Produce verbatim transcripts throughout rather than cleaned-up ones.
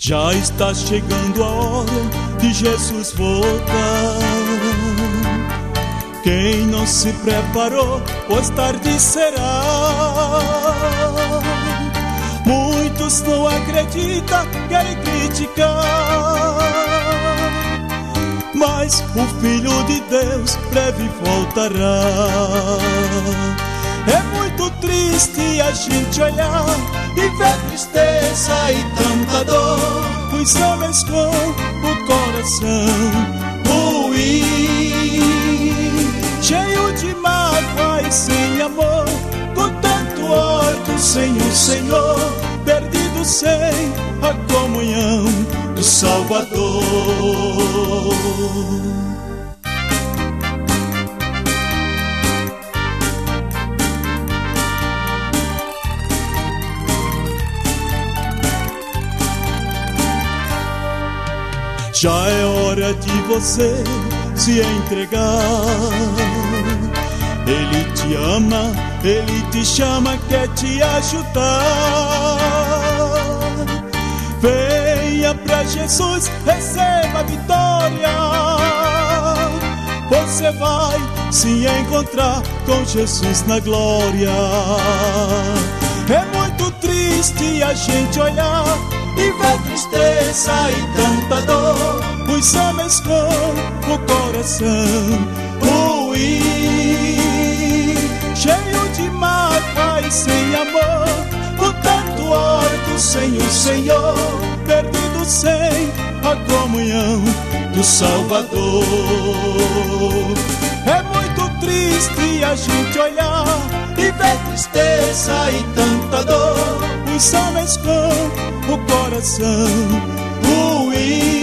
Já está chegando a hora de Jesus voltar. Quem não se preparou, pois tarde será. Muitos não acreditam, querem criticar, mas o Filho de Deus breve voltará. É muito triste a gente olhar e ver tristeza e tanta dor, os homens com o coração ruim, cheio de mágoa e sem amor, com tanto ódio sem o Senhor, perdido sem a comunhão do Salvador. Já é hora de você se entregar. Ele te ama, Ele te chama, quer te ajudar. Venha pra Jesus, receba a vitória. Você vai se encontrar com Jesus na glória. É muito triste a gente olhar e ver tristeza e tanta dor, os homens com o coração ruim, cheio de mágoa e sem amor, com tanto ódio sem o Senhor, perdido sem a comunhão do Salvador. É muito triste a gente olhar e ver tristeza e tanta dor, os homens com o coração ruim,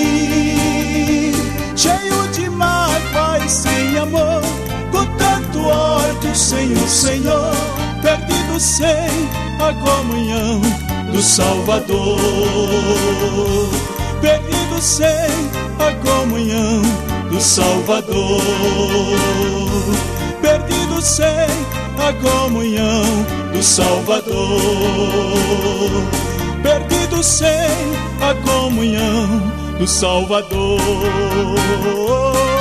cheio de mágoa e sem amor, com tanto ódio sem o Senhor, perdido sem a comunhão do Salvador, perdido sem a comunhão do Salvador, perdido sem a comunhão do Salvador, perdido sem a comunhão do Salvador.